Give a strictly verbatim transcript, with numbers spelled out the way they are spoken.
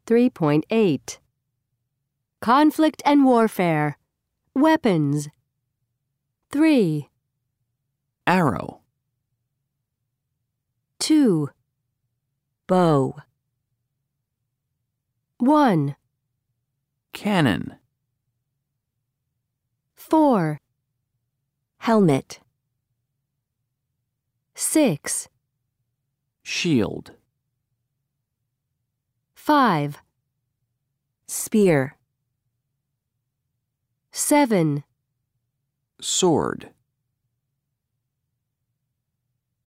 three point eight. Conflict and warfare. Weapons. three. Arrow. two. Bow. one. Cannon. four. Helmet. six. Shield. five. Spear. seven. Sword.